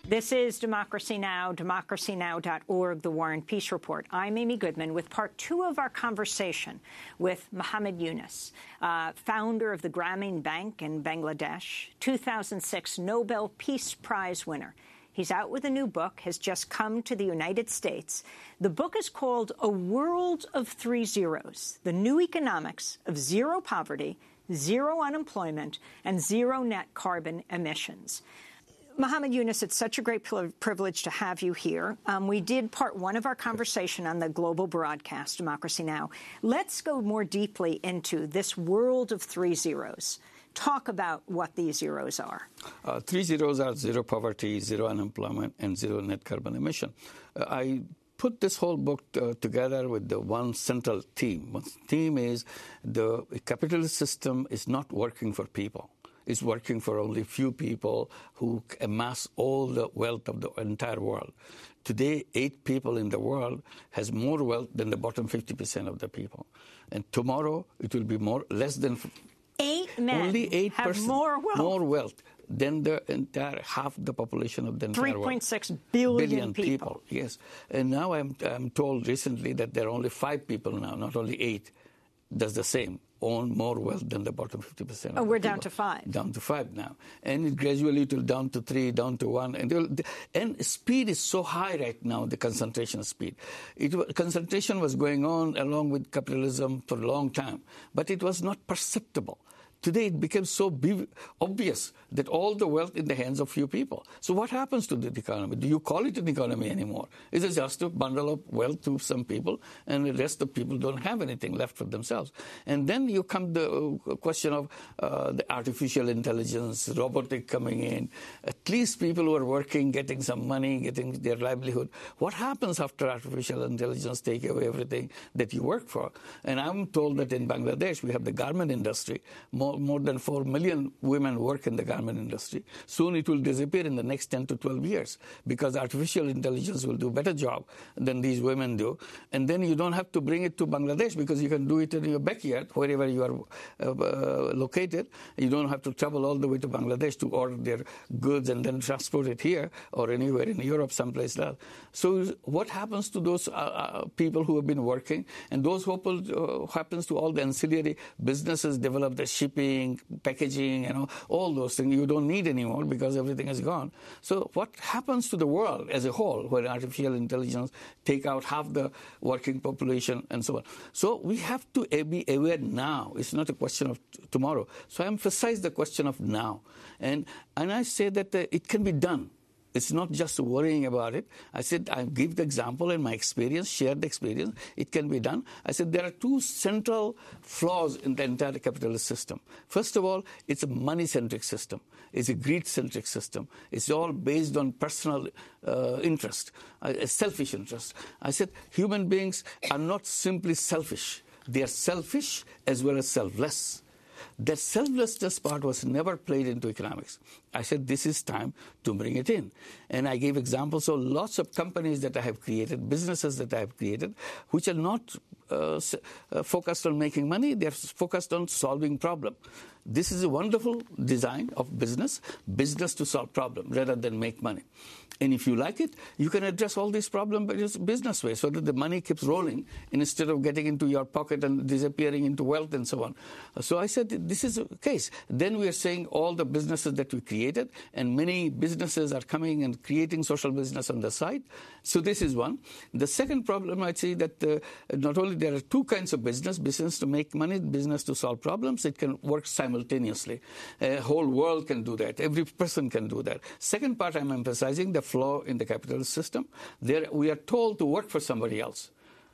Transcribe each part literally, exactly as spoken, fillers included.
This is Democracy Now!, democracy now dot org, The War and Peace Report. I'm Amy Goodman with part two of our conversation with Muhammad Yunus, uh, founder of the Grameen Bank in Bangladesh, two thousand six Nobel Peace Prize winner. He's out with a new book, has just come to the United States. The book is called A World of Three Zeros, the New Economics of Zero Poverty, Zero Unemployment, and Zero Net Carbon Emissions. Muhammad Yunus, it's such a great privilege to have you here. Um, we did part one of our conversation on the global broadcast, Democracy Now! Let's go more deeply into this world of three zeros. Talk about what these zeros are. Uh, three zeros are zero poverty, zero unemployment, and zero net carbon emission. Uh, I put this whole book uh, together with the one central theme. One theme is the capitalist system is not working for people. It's working for only few people who amass all the wealth of the entire world. Today, eight people in the world has more wealth than the bottom fifty percent of the people. And tomorrow, it will be more less than... Eight men Only eight have more wealth. more wealth than the entire half the population of the entire world. three point six billion, billion people. people. Yes. And now I'm, I'm told recently that there are only five people now, not only eight, does the same, own more wealth than the bottom fifty percent. Oh, of we're the down to five. Down to five now. And it gradually it will down to three, down to one. And, will, and speed is so high right now, the concentration speed. It, concentration was going on along with capitalism for a long time, but it was not perceptible. Today, it became so obvious that all the wealth in the hands of few people. So what happens to the economy? Do you call it an economy anymore? Is it just a bundle of wealth to some people, and the rest of people don't have anything left for themselves? And then you come to the question of uh, the artificial intelligence, robotic coming in, at least people who are working, getting some money, getting their livelihood. What happens after artificial intelligence take away everything that you work for? And I'm told that in Bangladesh, we have the garment industry. More More than four million women work in the garment industry. Soon it will disappear in the next ten to twelve years because artificial intelligence will do a better job than these women do. And then you don't have to bring it to Bangladesh because you can do it in your backyard, wherever you are uh, uh, located. You don't have to travel all the way to Bangladesh to order their goods and then transport it here or anywhere in Europe, someplace else. So what happens to those uh, uh, people who have been working? And those who uh, happens to all the ancillary businesses develop the shipping, packaging, you know, all those things you don't need anymore because everything is gone. So what happens to the world as a whole when artificial intelligence take out half the working population and so on? So we have to be aware now. It's not a question of t- tomorrow. So I emphasize the question of now. And, and I say that uh, it can be done. It's not just worrying about it. I said, I give the example in my experience, shared experience. It can be done. I said, there are two central flaws in the entire capitalist system. First of all, it's a money-centric system. It's a greed-centric system. It's all based on personal uh, interest, uh, selfish interest. I said, human beings are not simply selfish. They are selfish as well as selfless. That selflessness part was never played into economics. I said, this is time to bring it in. And I gave examples of lots of companies that I have created, businesses that I have created, which are not uh, uh, focused on making money. They're focused on solving problems. This is a wonderful design of business, business to solve problems rather than make money. And if you like it, you can address all these problems by just business way so that the money keeps rolling instead of getting into your pocket and disappearing into wealth and so on. So I said, this is a case. Then we are saying all the businesses that we created, and many businesses are coming and creating social business on the side. So this is one. The second problem, I'd say that uh, not only there are two kinds of business, business to make money, business to solve problems. It can work simultaneously. A whole world can do that. Every person can do that. Second part, I'm emphasizing the flaw in the capitalist system. There, we are told to work for somebody else.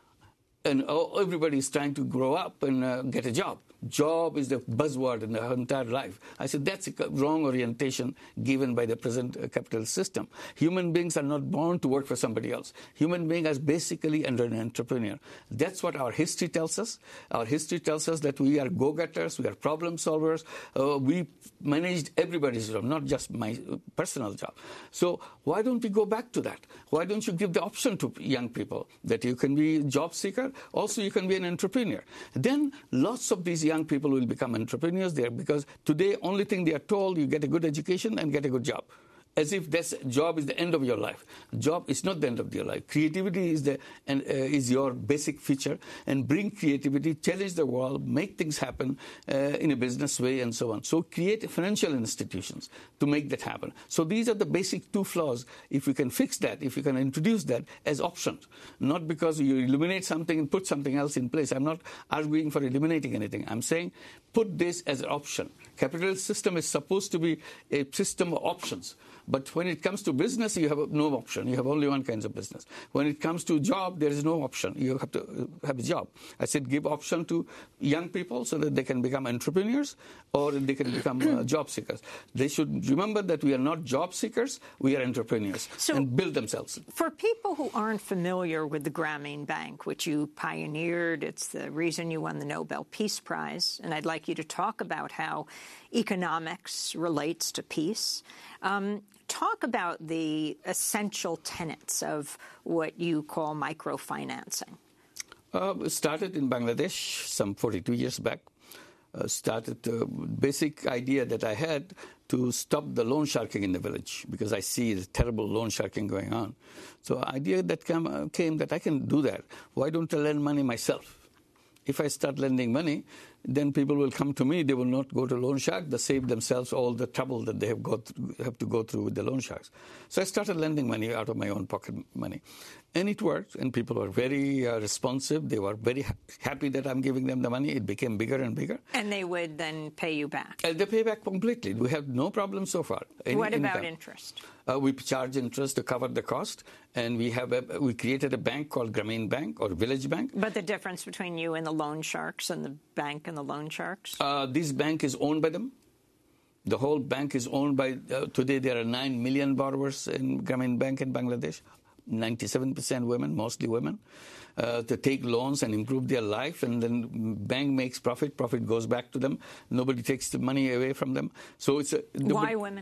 And oh, everybody is trying to grow up and uh, get a job. Job is the buzzword in the entire life. I said that's a wrong orientation given by the present uh, capitalist system. Human beings are not born to work for somebody else. Human being is basically an entrepreneur. That's what our history tells us. Our history tells us that we are go-getters, we are problem solvers. Uh, we managed everybody's job, not just my personal job. So why don't we go back to that? Why don't you give the option to young people that you can be a job seeker, also you can be an entrepreneur? Then lots of these young people will become entrepreneurs there because today only thing they are told, you get a good education and get a good job. as if this job is the end of your life. Job is not the end of your life. Creativity is the and uh, is your basic feature, and bring creativity, challenge the world, make things happen uh, in a business way, and so on. So create financial institutions to make that happen. So these are the basic two flaws. If you can fix that, if you can introduce that as options, not because you eliminate something and put something else in place. I'm not arguing for eliminating anything. I'm saying put this as an option. Capitalist system is supposed to be a system of options. But when it comes to business, you have no option. You have only one kind of business. When it comes to job, there is no option. You have to have a job. I said give option to young people so that they can become entrepreneurs or they can become uh, job seekers. They should remember that we are not job seekers, we are entrepreneurs, so and build themselves. For people who aren't familiar with the Grameen Bank, which you pioneered, it's the reason you won the Nobel Peace Prize, and I'd like you to talk about how economics relates to peace. Um, talk about the essential tenets of what you call microfinancing. Uh, it started in Bangladesh some forty-two years back. Uh, started the basic idea that I had to stop the loan sharking in the village because I see the terrible loan sharking going on. So idea that came, uh, came that I can do that. Why don't I lend money myself? If I start lending money, then people will come to me. They will not go to loan shark. They save themselves all the trouble that they have got through, have to go through with the loan sharks. So I started lending money out of my own pocket money. And it worked, and people were very uh, responsive. They were very ha- happy that I'm giving them the money. It became bigger and bigger. And they would then pay you back? And they pay back completely. We have no problem so far. Any what about income. interest? Uh, we charge interest to cover the cost, and we have a, we created a bank called Grameen Bank or Village Bank. But the difference between you and the loan sharks and the bank and the loan sharks? Uh, this bank is owned by them. The whole bank is owned by, uh, today there are nine million borrowers in Grameen Bank in Bangladesh, ninety-seven percent women, mostly women, uh, to take loans and improve their life, and then bank makes profit, profit goes back to them. Nobody takes the money away from them. So it's a, Why women?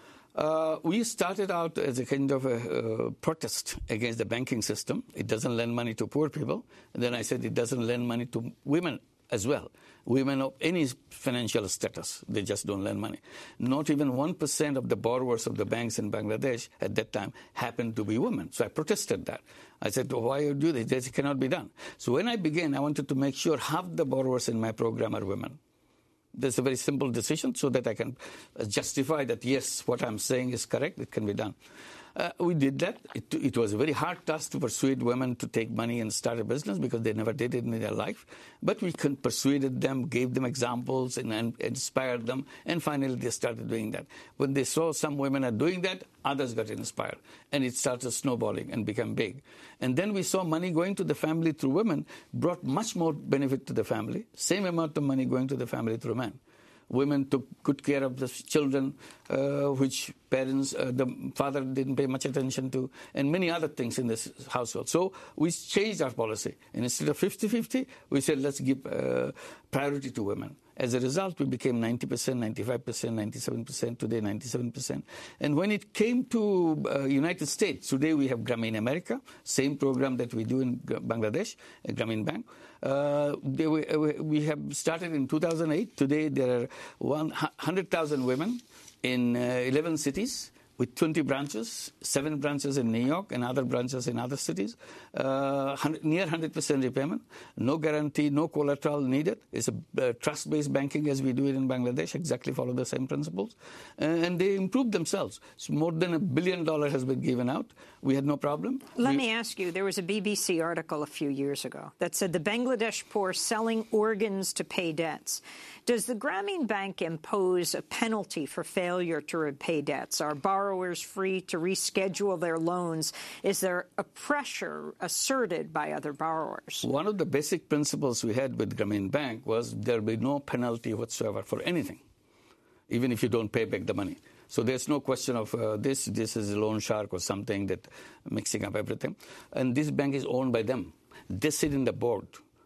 Uh, we started out as a kind of a uh, protest against the banking system. It doesn't lend money to poor people. And then I said it doesn't lend money to women as well. Women of any financial status, they just don't lend money. Not even one percent of the borrowers of the banks in Bangladesh at that time happened to be women. So I protested that. I said, well, why you do this? This cannot be done. So when I began, I wanted to make sure half the borrowers in my program are women. That's a very simple decision so that I can justify that, yes, what I'm saying is correct, it can be done. Uh, we did that. It, it was a very hard task to persuade women to take money and start a business because they never did it in their life. But we persuaded them, gave them examples, and, and inspired them, and finally they started doing that. When they saw some women are doing that, others got inspired, and it started snowballing and became big. And then we saw money going to the family through women brought much more benefit to the family, same amount of money going to the family through men. Women took good care of the children, uh, which parents, uh, the father didn't pay much attention to, and many other things in this household. So we changed our policy. And instead of fifty-fifty, we said, let's give uh, priority to women. As a result, we became ninety percent, ninety-five percent, ninety-seven percent, today ninety-seven percent. And when it came to uh, United States, today we have Grameen America, same program that we do in Bangladesh, uh, Grameen Bank. Uh, they, we, we have started in two thousand eight. Today there are one hundred thousand women in uh, eleven cities with twenty branches, seven branches in New York and other branches in other cities, uh, near one hundred percent repayment, no guarantee, no collateral needed. It's a uh, trust-based banking as we do it in Bangladesh, exactly follow the same principles. Uh, and they improved themselves. So more than a billion dollars has been given out. We had no problem. Let we, me ask you, there was a B B C article a few years ago that said the Bangladesh poor selling organs to pay debts. Does the Grameen Bank impose a penalty for failure to repay debts? Are borrowers free to reschedule their loans? Is there a pressure asserted by other borrowers? One of the basic principles we had with Grameen Bank was there will be no penalty whatsoever for anything, even if you don't pay back the money. So there's no question of uh, this, this is a loan shark or something that mixing up everything. And this bank is owned by them. They sit in the board.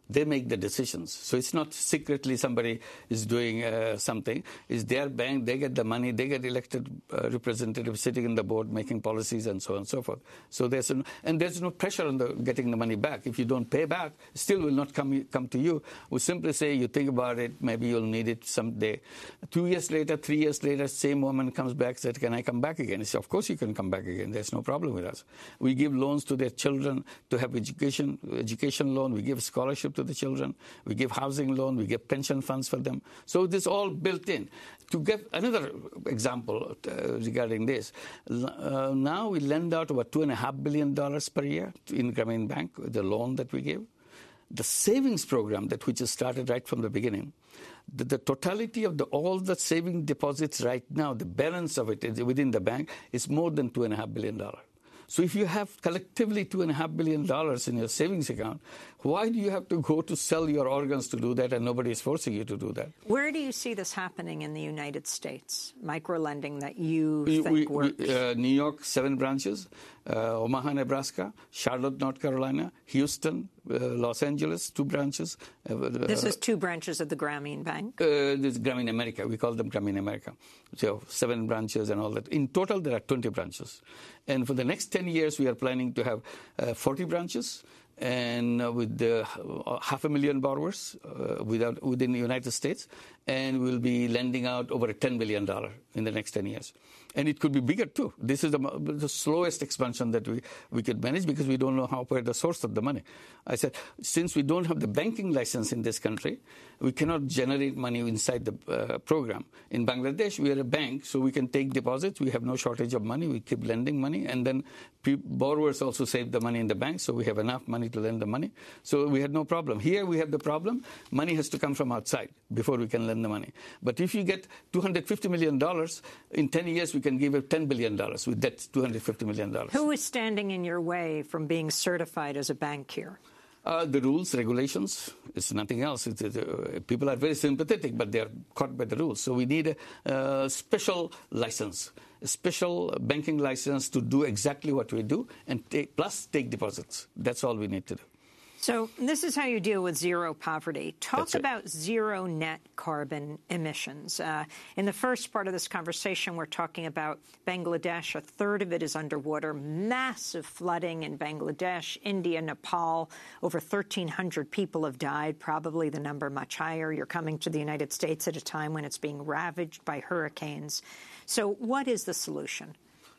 They make the decisions. So it's not secretly somebody is doing uh, something. It's their bank. They get the money. They get elected uh, representatives sitting in the board making policies and so on and so forth. So there's an, and there's no pressure on the getting the money back. If you don't pay back, still will not come come to you. We simply say you think about it. Maybe you'll need it someday. Two years later, three years later, same woman comes back, said, "Can I come back again?" I say, "Of course you can come back again. There's no problem with us." We give loans to their children to have education education loan. We give scholarship to the children. We give housing loan. We give pension funds for them. So this all built in. To give another example uh, regarding this, uh, now we lend out about two and a half billion dollars per year in Grameen Bank, the loan that we give. The savings program that which is started right from the beginning, the, the totality of the, all the saving deposits right now, the balance of it is within the bank is more than two and a half billion dollars. So if you have collectively two and a half billion dollars in your savings account, why do you have to go to sell your organs to do that and nobody is forcing you to do that? Where do you see this happening in the United States, micro-lending that you we, think we, works? We, uh, New York, seven branches, uh, Omaha, Nebraska, Charlotte, North Carolina, Houston, uh, Los Angeles, two branches. Uh, this is two branches of the Grameen Bank? Uh, this is Grameen America. We call them Grameen America. So seven branches and all that. In total, there are twenty branches. And for the next ten years, we are planning to have uh, forty branches. And uh, with uh, half a million borrowers uh, without, within the United States, and we'll be lending out over ten billion dollars in the next ten years. And it could be bigger, too. This is the, the slowest expansion that we, we could manage because we don't know how where the source of the money. I said, since we don't have the banking license in this country, we cannot generate money inside the uh, program. In Bangladesh, we are a bank, so we can take deposits. We have no shortage of money. We keep lending money. And then pe- borrowers also save the money in the bank, so we have enough money to lend the money. So we had no problem. Here we have the problem. Money has to come from outside before we can lend the money. But if you get two hundred fifty million dollars, in ten years we can give it ten billion dollars with that two hundred fifty million dollars. Who is standing in your way from being certified as a bank here? Uh, the rules, regulations, it's nothing else. It's, it's, uh, people are very sympathetic, but they are caught by the rules. So we need a uh, special license, a special banking license to do exactly what we do, and take, plus take deposits. That's all we need to do. So this is how you deal with zero poverty. Talk That's right. about zero net carbon emissions. Uh, in the first part of this conversation, we're talking about Bangladesh. A third of it is underwater. Massive flooding in Bangladesh, India, Nepal. Over thirteen hundred people have died, probably the number much higher. You're coming to the United States at a time when it's being ravaged by hurricanes. So what is the solution?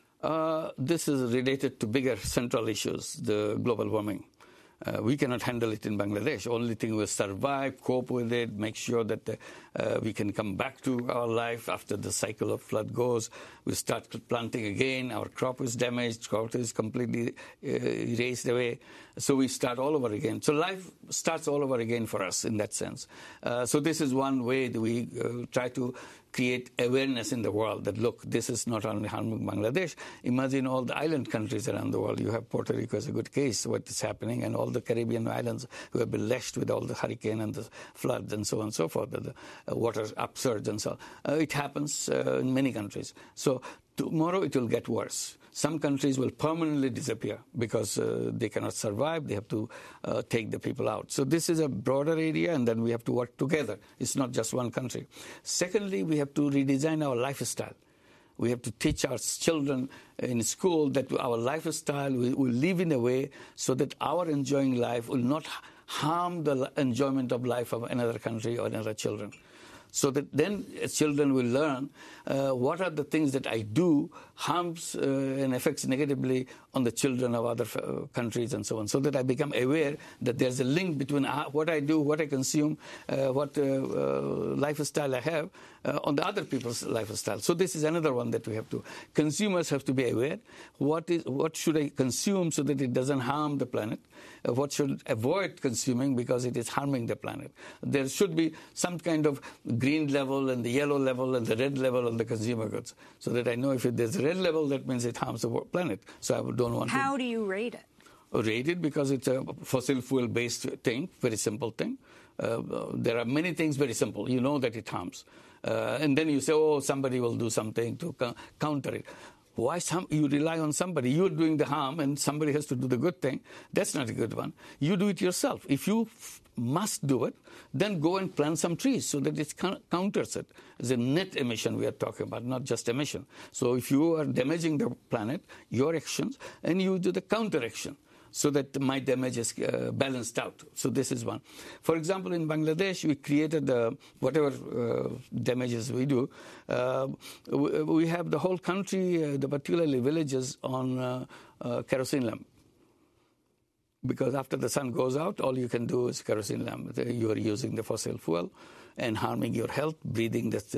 Uh, this is related to bigger central issues, the global warming. Uh, we cannot handle it in Bangladesh. Only thing we survive, cope with it, make sure that the, uh, we can come back to our life after the cycle of flood goes. We start planting again. Our crop is damaged. Crop is completely uh, erased away. So we start all over again. So life starts all over again for us in that sense. Uh, so this is one way that we uh, try to create awareness in the world that, look, this is not only harming Bangladesh. Imagine all the island countries around the world. You have Puerto Rico as a good case, what is happening, and all the Caribbean islands who have been lashed with all the hurricane and the floods and so on and so forth, the uh, water upsurge and so on. Uh, it happens uh, in many countries. So tomorrow it will get worse. Some countries will permanently disappear because uh, they cannot survive. They have to uh, take the people out. So this is a broader area, and then we have to work together. It's not just one country. Secondly, we have to redesign our lifestyle. We have to teach our children in school that our lifestyle will, will live in a way so that our enjoying life will not harm the enjoyment of life of another country or another children. So that then children will learn uh, what are the things that I do harms uh, and affects negatively on the children of other uh, countries and so on, so that I become aware that there's a link between uh, what I do, what I consume, uh, what uh, uh, lifestyle I have uh, on the other people's lifestyle. So this is another one that we have to, consumers have to be aware. What is, what should I consume so that it doesn't harm the planet? Uh, what should avoid consuming because it is harming the planet? There should be some kind of green level and the yellow level and the red level on the consumer goods, so that I know if there's a red level, that means it harms the planet. So I don't want How to... do you rate it? Rate it because it's a fossil fuel-based thing, very simple thing. Uh, there are many things very simple. You know that it harms. Uh, and then you say, oh, somebody will do something to co- counter it. Why some, you rely on somebody? You're doing the harm and somebody has to do the good thing. That's not a good one. You do it yourself. If you f- must do it, then go and plant some trees so that it counters it. It's a net emission we are talking about, not just emission. So if you are damaging the planet, your actions, and you do the counter action, so that my damage is uh, balanced out. So this is one. For example, in Bangladesh, we created uh, whatever uh, damages we do. Uh, we, we have the whole country, uh, the particularly villages, on uh, uh, kerosene lamp. Because after the sun goes out, all you can do is kerosene lamp. You are using the fossil fuel and harming your health, breathing that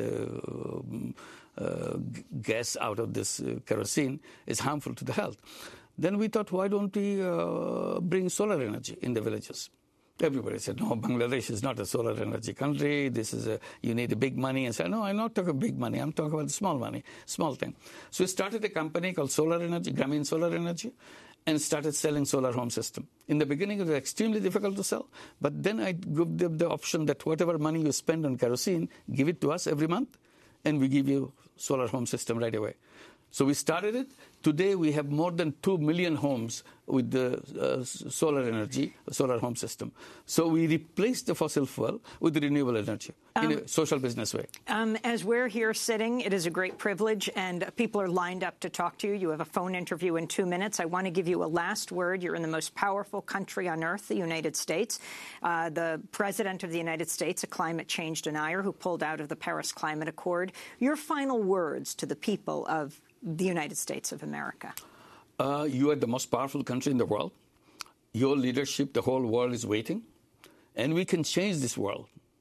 uh, uh, gas out of this uh, kerosene is harmful to the health. Then we thought, why don't we uh, bring solar energy in the villages? Everybody said, no, Bangladesh is not a solar energy country. This is a, you need a big money. And said, no, I'm not talking big money. I'm talking about small money, small thing. So we started a company called Solar Energy, Grameen Solar Energy, and started selling solar home system. In the beginning, it was extremely difficult to sell. But then I gave them the option that whatever money you spend on kerosene, give it to us every month, and we give you solar home system right away. So we started it. Today we have more than two million homes with the uh, solar energy, solar home system. So we replaced the fossil fuel with renewable energy um, in a social business way. Um, as we're here sitting, it is a great privilege, and people are lined up to talk to you. You have a phone interview in two minutes. I want to give you a last word. You're in the most powerful country on earth, the United States. Uh, the President of the United States, a climate change denier who pulled out of the Paris Climate Accord. Your final words to the people of the United States of America. Uh, you are the most powerful country in the world. Your leadership, the whole world is waiting. And we can change this world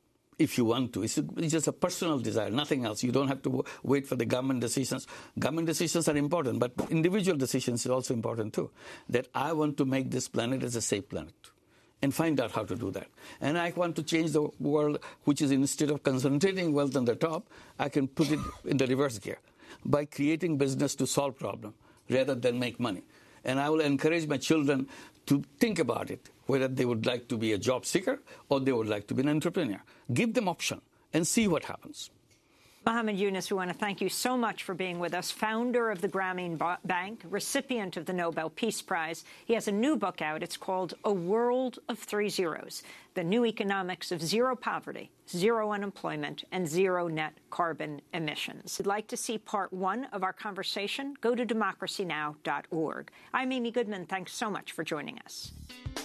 if you want to. It's, a, it's just a personal desire, nothing else. You don't have to wait for the government decisions. Government decisions are important, but individual decisions are also important too. That I want to make this planet as a safe planet and find out how to do that. And I want to change the world, which is instead of concentrating wealth on the top, I can put it in the reverse gear by creating business to solve problems rather than make money. And I will encourage my children to think about it, whether they would like to be a job seeker or they would like to be an entrepreneur. Give them option and see what happens. Muhammad Yunus, we want to thank you so much for being with us, founder of the Grameen Bank, recipient of the Nobel Peace Prize. He has a new book out. It's called A World of Three Zeros, The New Economics of Zero Poverty, Zero Unemployment, and Zero Net Carbon Emissions. If you'd like to see part one of our conversation, go to democracy now dot org. I'm Amy Goodman. Thanks so much for joining us.